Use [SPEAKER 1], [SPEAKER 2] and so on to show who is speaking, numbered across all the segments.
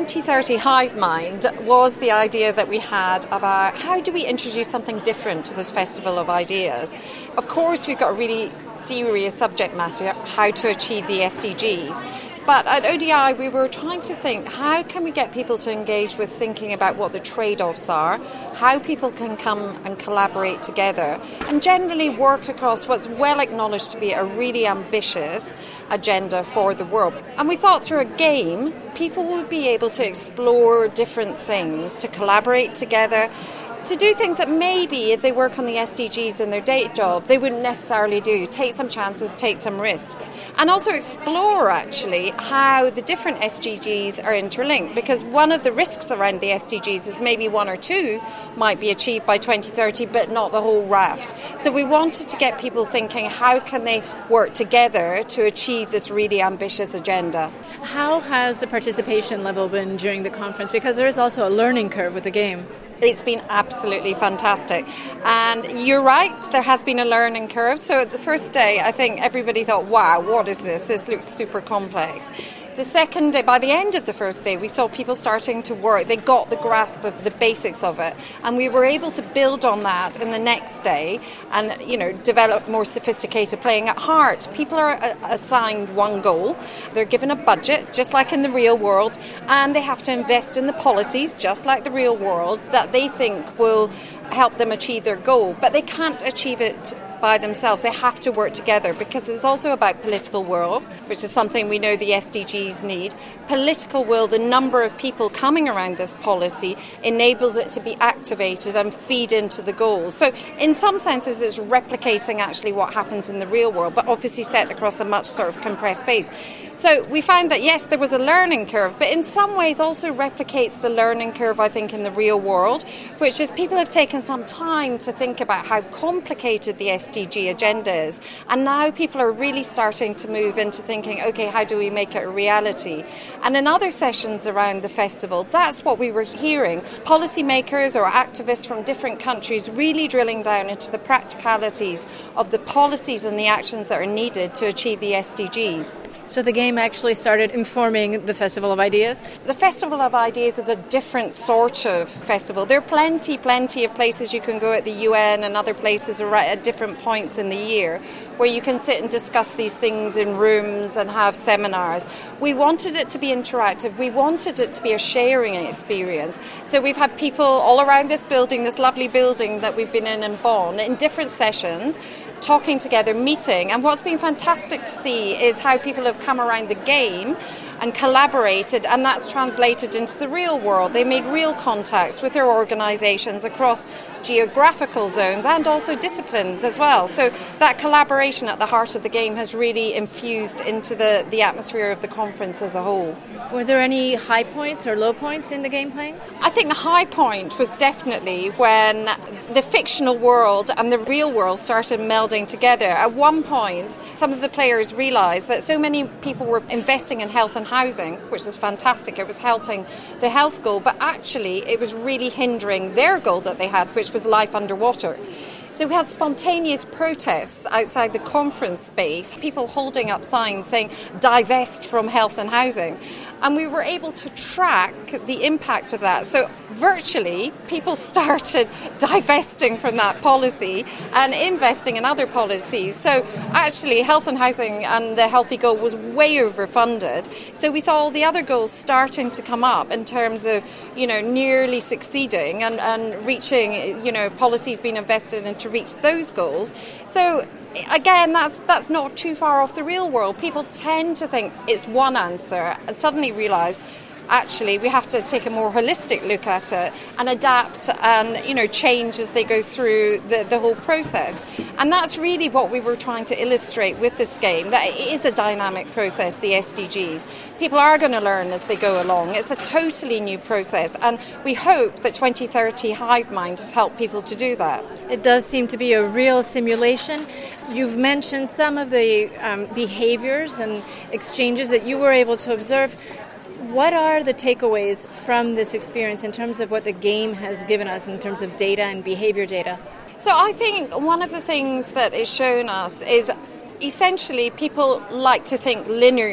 [SPEAKER 1] 2030 Hive Mind was the idea that we had about how do we introduce something different to this Festival of Ideas. Of course, we've got a really serious subject matter, how to achieve the SDGs. But at ODI, we were trying to think, how can we get people to engage with thinking about what the trade-offs are, how people can come and collaborate together, and generally work across what's well acknowledged to be a really ambitious agenda for the world. And we thought through a game, people would be able to explore different things, to collaborate together, to do things that maybe if they work on the SDGs in their day job, they wouldn't necessarily do. Take some chances, take some risks. And also explore, actually, how the different SDGs are interlinked. Because one of the risks around the SDGs is maybe one or two might be achieved by 2030, but not the whole raft. So we wanted to get people thinking, how can they work together to achieve this really ambitious agenda?
[SPEAKER 2] How has the participation level been during the conference? Because there is also a learning curve with the game.
[SPEAKER 1] It's been absolutely fantastic. And you're right, there has been a learning curve. So the first day, I think everybody thought, wow, what is this? This looks super complex. The second day, by the end of the first day, we saw people starting to work. They got the grasp of the basics of it. And we were able to build on that in the next day and, develop more sophisticated playing. At heart, people are assigned one goal. They're given a budget, just like in the real world, and they have to invest in the policies, just like the real world, that they think will help them achieve their goal. But they can't achieve it by themselves. They have to work together because it's also about political will, which is something we know the SDGs need. Political will, the number of people coming around this policy enables it to be activated and feed into the goals. So in some senses it's replicating actually what happens in the real world, but obviously set across a much sort of compressed space. So we found that yes, there was a learning curve, but in some ways also replicates the learning curve, I think, in the real world, which is people have taken some time to think about how complicated the SDG agenda is. And now people are really starting to move into thinking, okay, how do we make it a reality? And in other sessions around the festival, that's what we were hearing. Policymakers or activists from different countries really drilling down into the practicalities of the policies and the actions that are needed to achieve the SDGs.
[SPEAKER 2] So the game actually started informing the Festival of Ideas?
[SPEAKER 1] The Festival of Ideas is a different sort of festival. There are plenty of places you can go at the UN and other places at different points in the year where you can sit and discuss these things in rooms and have seminars. We wanted it to be interactive. We wanted it to be a sharing experience. So we've had people all around this building, this lovely building that we've been in Bonn, in different sessions, talking together, meeting. And what's been fantastic to see is how people have come around the game and collaborated, and that's translated into the real world. They made real contacts with their organisations across geographical zones and also disciplines as well. So that collaboration at the heart of the game has really infused into the atmosphere of the conference as a whole.
[SPEAKER 2] Were there any high points or low points in the game playing?
[SPEAKER 1] I think the high point was definitely when the fictional world and the real world started melding together. At one point, some of the players realised that so many people were investing in health and housing, which is fantastic. It was helping the health goal, but actually it was really hindering their goal that they had, which was life underwater. So we had spontaneous protests outside the conference space, people holding up signs saying, divest from health and housing. And we were able to track the impact of that. So virtually, people started divesting from that policy and investing in other policies. So actually, health and housing and the healthy goal was way overfunded. So we saw all the other goals starting to come up in terms of, nearly succeeding and reaching, policies being invested in to reach those goals. So again, that's not too far off the real world. People tend to think it's one answer and suddenly realise actually we have to take a more holistic look at it and adapt and change as they go through the whole process. And that's really what we were trying to illustrate with this game, that it is a dynamic process, the SDGs. People are going to learn as they go along. It's a totally new process, and we hope that 2030 Hive Mind has helped people to do that.
[SPEAKER 2] It does seem to be a real simulation. You've mentioned some of the behaviors and exchanges that you were able to observe. What are the takeaways from this experience in terms of what the game has given us in terms of data and behavior data?
[SPEAKER 1] So I think one of the things that it's shown us is essentially people like to think linearly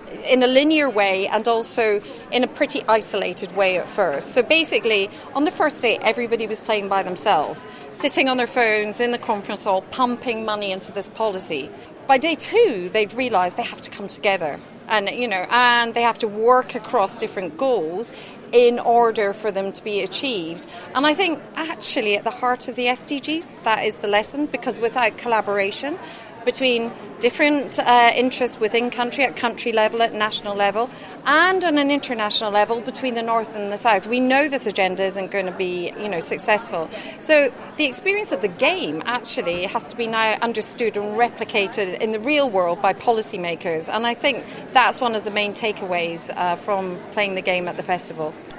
[SPEAKER 1] in a linear way and also in a pretty isolated way at first. So basically, on the first day, everybody was playing by themselves, sitting on their phones in the conference hall, pumping money into this policy. By day 2, they'd realised they have to come together and they have to work across different goals in order for them to be achieved. And I think actually at the heart of the SDGs, that is the lesson, because without collaboration between different interests within country, at country level, at national level, and on an international level between the North and the South, we know this agenda isn't going to be, successful. So the experience of the game actually has to be now understood and replicated in the real world by policymakers. And I think that's one of the main takeaways from playing the game at the festival.